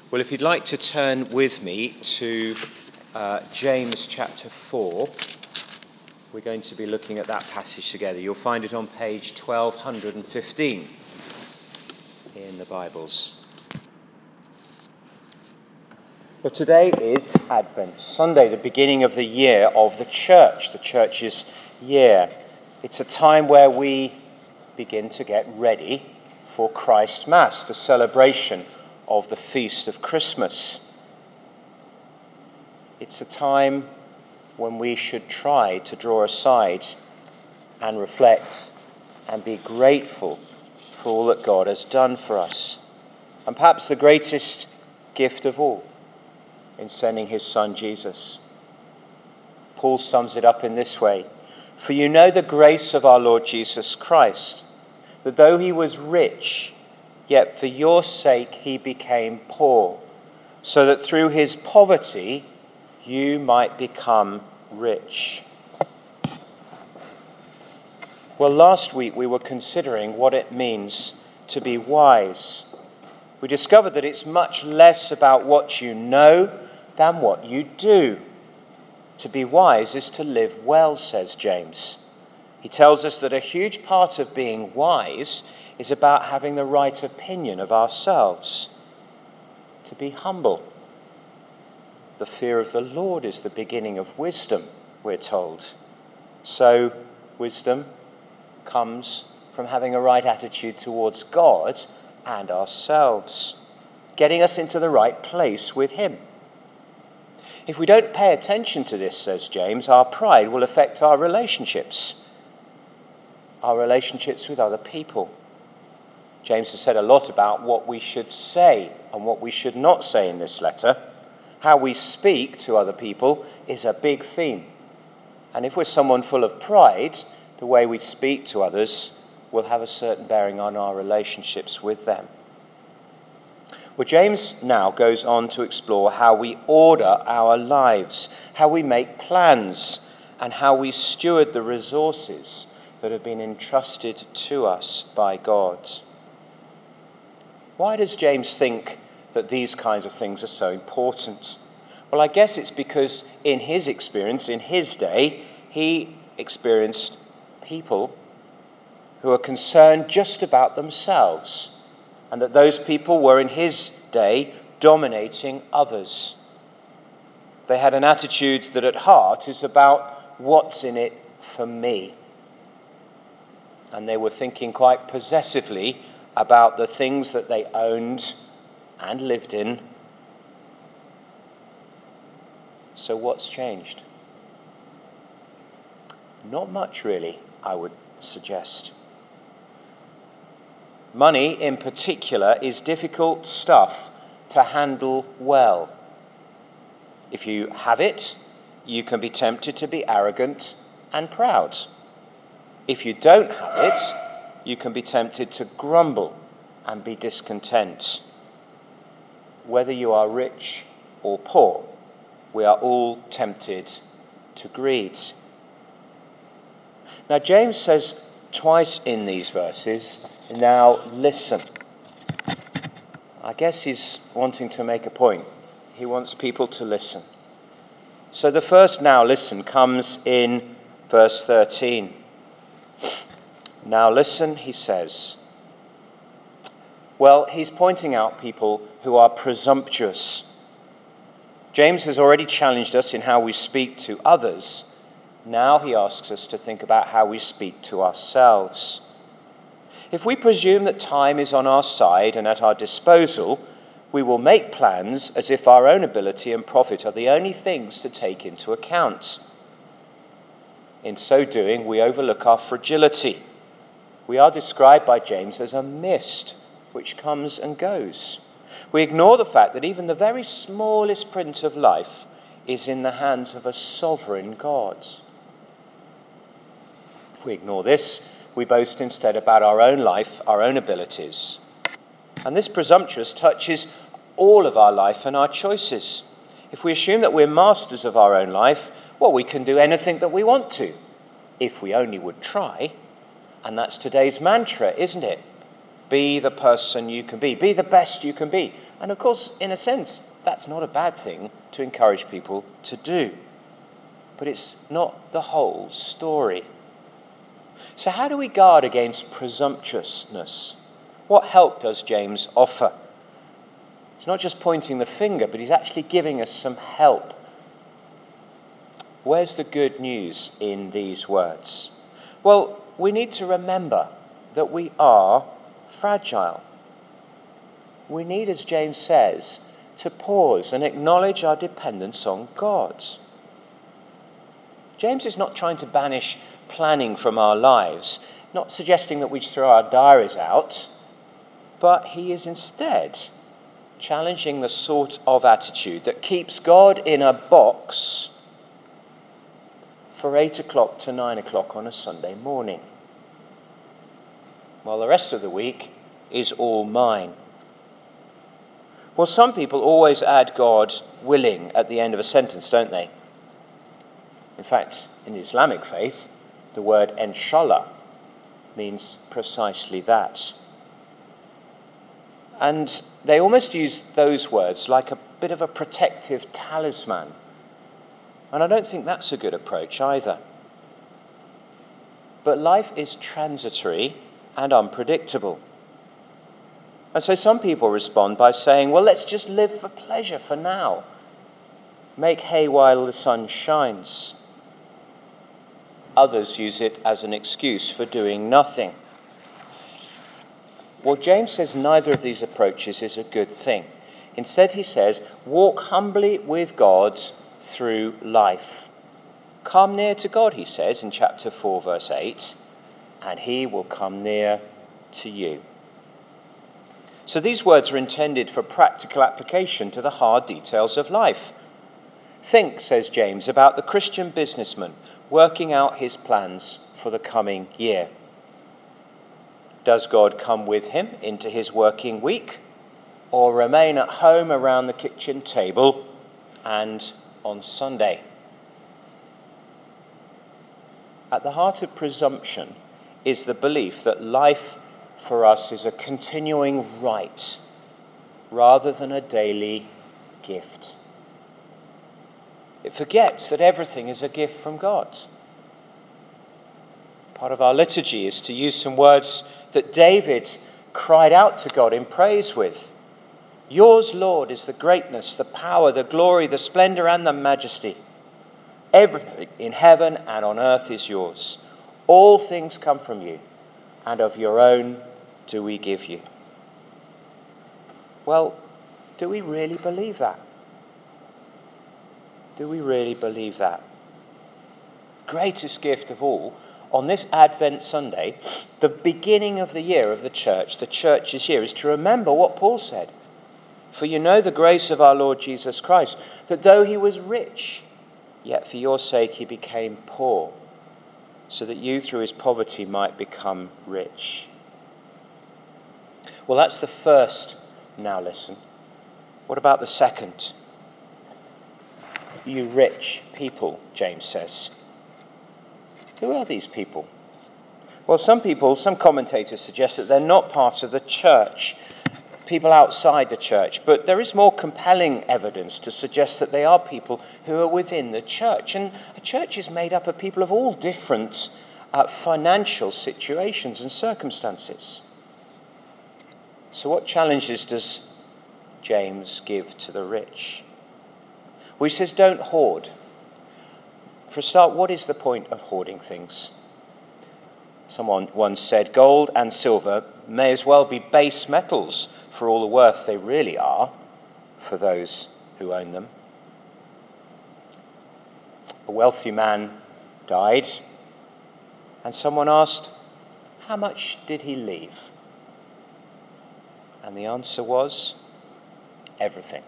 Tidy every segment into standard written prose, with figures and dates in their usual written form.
Well, if you'd like to turn with me to James chapter 4, we're going to be looking at that passage together. You'll find it on page 1215 in the Bibles. Well, today is Advent Sunday, the beginning of the year of the church's year. It's a time where we begin to get ready for Christ Mass, the celebration of the feast of Christmas. It's a time when we should try to draw aside and reflect and be grateful for all that God has done for us. And perhaps the greatest gift of all in sending his Son Jesus. Paul sums it up in this way: "For you know the grace of our Lord Jesus Christ, that though he was rich, yet for your sake he became poor, so that through his poverty you might become rich." Well, last week we were considering what it means to be wise. We discovered that it's much less about what you know than what you do. To be wise is to live well, says James. He tells us that a huge part of being wise is about having the right opinion of ourselves. To be humble. The fear of the Lord is the beginning of wisdom, we're told. So, wisdom comes from having a right attitude towards God and ourselves, getting us into the right place with him. If we don't pay attention to this, says James, our pride will affect our relationships with other people. James has said a lot about what we should say and what we should not say in this letter. How we speak to other people is a big theme. And if we're someone full of pride, the way we speak to others will have a certain bearing on our relationships with them. Well, James now goes on to explore how we order our lives, how we make plans, and how we steward the resources that have been entrusted to us by God. Why does James think that these kinds of things are so important? Well, I guess it's because in his experience, in his day, he experienced people who are concerned just about themselves, and that those people were in his day dominating others. They had an attitude that at heart is about what's in it for me. And they were thinking quite possessively about the things that they owned and lived in. So what's changed? Not much, really, I would suggest. Money, in particular, is difficult stuff to handle well. If you have it, you can be tempted to be arrogant and proud. If you don't have it, you can be tempted to grumble and be discontent. Whether you are rich or poor, we are all tempted to greed. Now, James says twice in these verses, "Now listen." I guess he's wanting to make a point. He wants people to listen. So the first "now listen" comes in verse 13. Now listen, he says. Well, he's pointing out people who are presumptuous. James has already challenged us in how we speak to others. Now he asks us to think about how we speak to ourselves. If we presume that time is on our side and at our disposal, we will make plans as if our own ability and profit are the only things to take into account. In so doing, we overlook our fragility. We are described by James as a mist which comes and goes. We ignore the fact that even the very smallest print of life is in the hands of a sovereign God. If we ignore this, we boast instead about our own life, our own abilities. And this presumptuous touches all of our life and our choices. If we assume that we're masters of our own life, well, we can do anything that we want to, if we only would try. And that's today's mantra, isn't it? Be the person you can be. Be the best you can be. And of course, in a sense, that's not a bad thing to encourage people to do. But it's not the whole story. So how do we guard against presumptuousness? What help does James offer? He's not just pointing the finger, but he's actually giving us some help. Where's the good news in these words? Well, we need to remember that we are fragile. We need, as James says, to pause and acknowledge our dependence on God. James is not trying to banish planning from our lives, not suggesting that we throw our diaries out, but he is instead challenging the sort of attitude that keeps God in a box for 8 o'clock to 9 o'clock on a Sunday morning, while the rest of the week is all mine. Well, some people always add God willing at the end of a sentence, don't they? In fact, in the Islamic faith, the word inshallah means precisely that. And they almost use those words like a bit of a protective talisman. And I don't think that's a good approach either. But life is transitory and unpredictable. And so some people respond by saying, well, let's just live for pleasure for now. Make hay while the sun shines. Others use it as an excuse for doing nothing. Well, James says neither of these approaches is a good thing. Instead, he says, walk humbly with God through life. Come near to God, he says in chapter 4, verse 8, and he will come near to you. So these words are intended for practical application to the hard details of life. Think, says James, about the Christian businessman working out his plans for the coming year. Does God come with him into his working week, or remain at home around the kitchen table and on Sunday? At the heart of presumption is the belief that life for us is a continuing right rather than a daily gift. It forgets that everything is a gift from God. Part of our liturgy is to use some words that David cried out to God in praise with. Yours, Lord, is the greatness, the power, the glory, the splendor, and the majesty. Everything in heaven and on earth is yours. All things come from you, and of your own do we give you. Well, do we really believe that? Do we really believe that? Greatest gift of all, on this Advent Sunday, the beginning of the year of the church's year, is to remember what Paul said. For you know the grace of our Lord Jesus Christ, that though he was rich, yet for your sake he became poor, so that you through his poverty might become rich. Well, that's the first. Now listen. What about the second? You rich people, James says. Who are these people? Well, some commentators suggest that they're not part of the church, people outside the church, but there is more compelling evidence to suggest that they are people who are within the church. And a church is made up of people of all different financial situations and circumstances. So what challenges does James give to the rich? Well, he says, don't hoard. For a start, what is the point of hoarding things? Someone once said, gold and silver may as well be base metals for all the worth they really are for those who own them. A wealthy man died, and someone asked, how much did he leave? And the answer was, everything.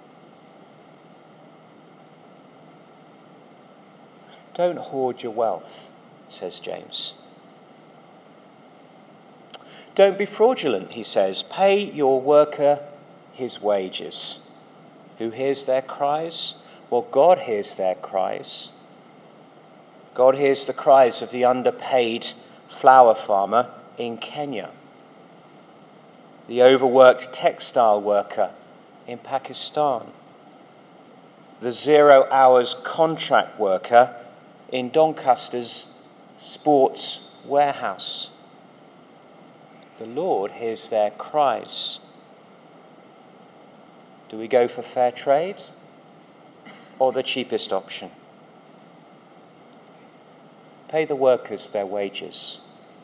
Don't hoard your wealth, says James. Don't be fraudulent, he says. Pay your worker his wages. Who hears their cries? Well, God hears their cries. God hears the cries of the underpaid flower farmer in Kenya. the overworked textile worker in Pakistan, the 0 hours contract worker in Doncaster's sports warehouse. The Lord hears their cries. Do we go for fair trade or the cheapest option? Pay the workers their wages.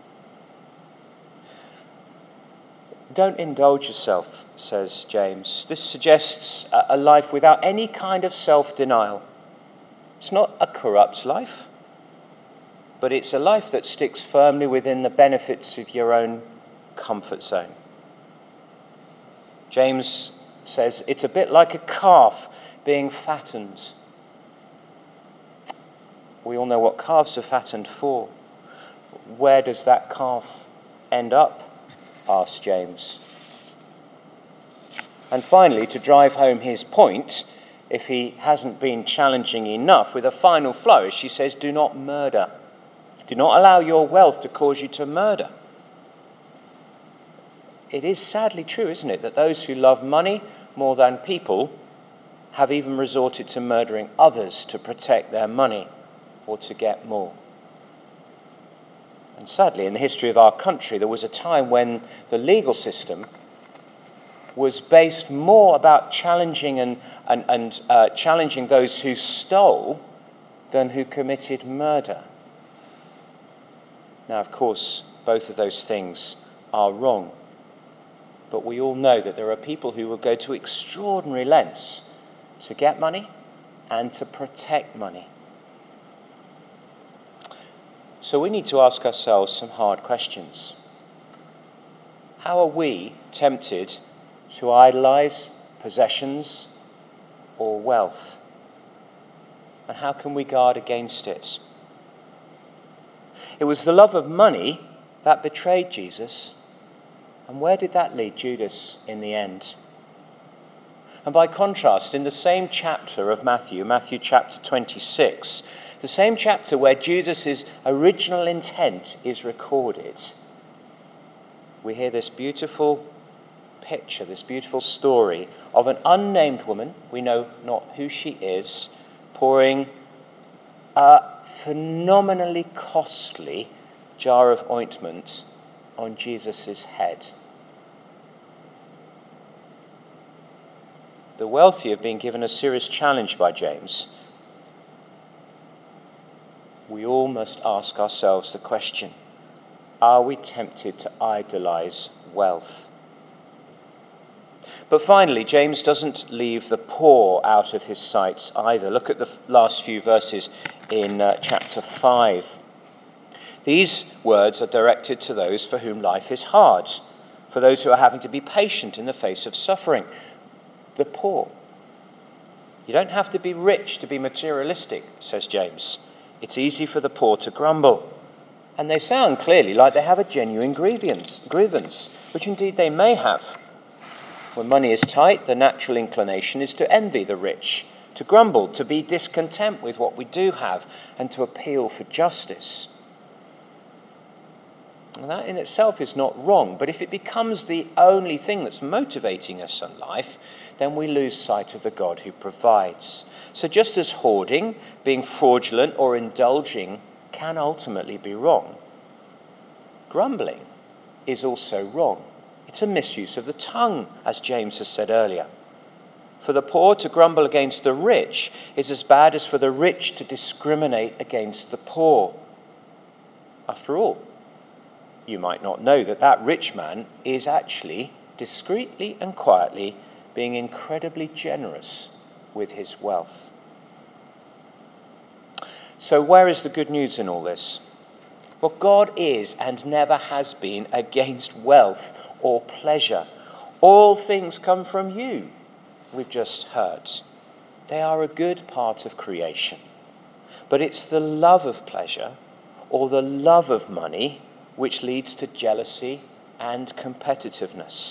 Don't indulge yourself, says James. This suggests a life without any kind of self-denial. It's not a corrupt life, but it's a life that sticks firmly within the benefits of your own comfort zone. James says it's a bit like a calf being fattened. We all know what calves are fattened for. Where does that calf end up? Asked James. And finally, to drive home his point, if he hasn't been challenging enough, with a final flourish, he says, do not murder. Do not allow your wealth to cause you to murder. It is sadly true, isn't it, that those who love money more than people have even resorted to murdering others to protect their money or to get more. And sadly, in the history of our country, there was a time when the legal system was based more about challenging and challenging those who stole than who committed murder. Now, of course, both of those things are wrong. But we all know that there are people who will go to extraordinary lengths to get money and to protect money. So we need to ask ourselves some hard questions. How are we tempted to idolize possessions or wealth? And how can we guard against it? It was the love of money that betrayed Jesus. And where did that lead Judas in the end? And by contrast, in the same chapter of Matthew chapter 26, the same chapter where Jesus' original intent is recorded, we hear this beautiful picture, this beautiful story of an unnamed woman, we know not who she is, pouring a phenomenally costly jar of ointment on Jesus' head. The wealthy have been given a serious challenge by James. We all must ask ourselves the question, are we tempted to idolize wealth? But finally, James doesn't leave the poor out of his sights either. Look at the last few verses in chapter 5. These words are directed to those for whom life is hard, for those who are having to be patient in the face of suffering. The poor. You don't have to be rich to be materialistic, says James. It's easy for the poor to grumble. And they sound clearly like they have a genuine grievance, which indeed they may have. When money is tight, the natural inclination is to envy the rich, to grumble, to be discontent with what we do have, and to appeal for justice. And that in itself is not wrong, but if it becomes the only thing that's motivating us in life, then we lose sight of the God who provides. So just as hoarding, being fraudulent or indulging can ultimately be wrong, grumbling is also wrong. It's a misuse of the tongue, as James has said earlier. For the poor to grumble against the rich is as bad as for the rich to discriminate against the poor. After all, you might not know that rich man is actually discreetly and quietly being incredibly generous with his wealth. So where is the good news in all this? Well, God is and never has been against wealth or pleasure. All things come from you, we've just heard. They are a good part of creation. But it's the love of pleasure or the love of money which leads to jealousy and competitiveness.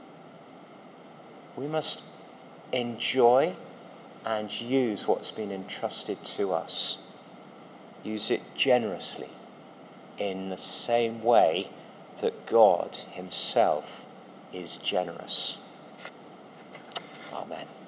We must enjoy and use what's been entrusted to us. Use it generously in the same way that God himself is generous. Amen.